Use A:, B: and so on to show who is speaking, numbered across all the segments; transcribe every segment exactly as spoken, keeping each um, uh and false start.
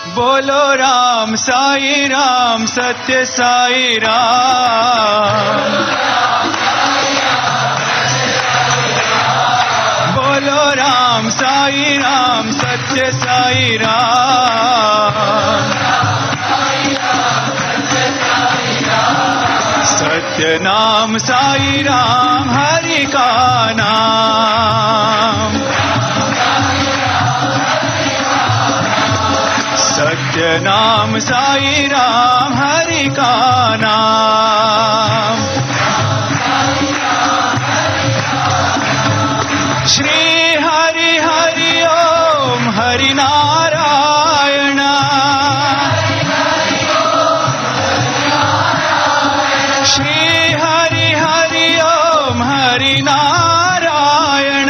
A: बोलो राम साई राम सत्य साई राम। बोलो राम साई राम सत्य साई राम। सत्य नाम साई राम हरि का नाम। सत्य नाम साई राम हरि का नाम। श्री हरि हरि ओम हरि नारायण। श्री हरि हरि ओम हरि नारायण।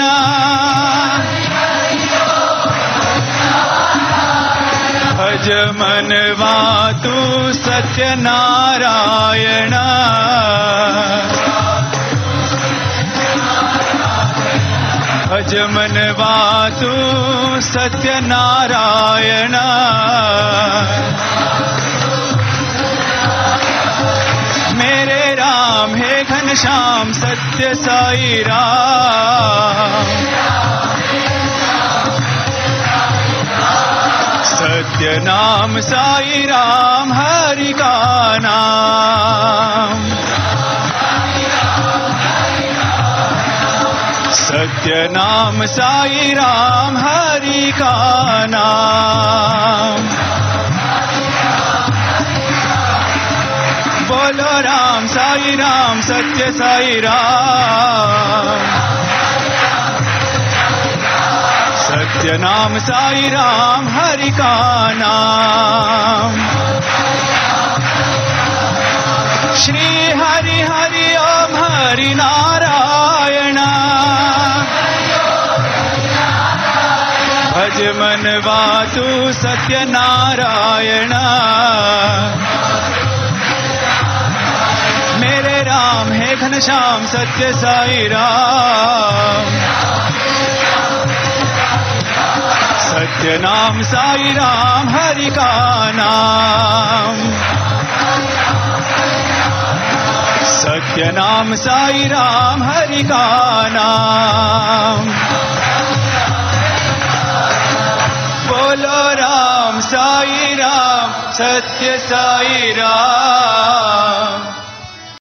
A: भज मनवा तू सत्य नारायण। भज मनवा तू सत्य नारायण। मेरे राम हे घनश्याम सत्य साई राम। सत्य नाम साई राम हरि का नाम। सत्य नाम साई राम हरि का नाम। बोलो राम साई राम सत्य साई राम। सत्य नाम साई राम हरि का नाम। श्री हरि हरि ओम हरि नारायण। भज मनवा तू सत्य नारायण। मेरे राम हे घनश्याम सत्य साई राम। सत्य नाम साई राम हरि का नाम। सत्य नाम साई राम हरि का नाम। बोलो राम साई राम सत्य साई राम।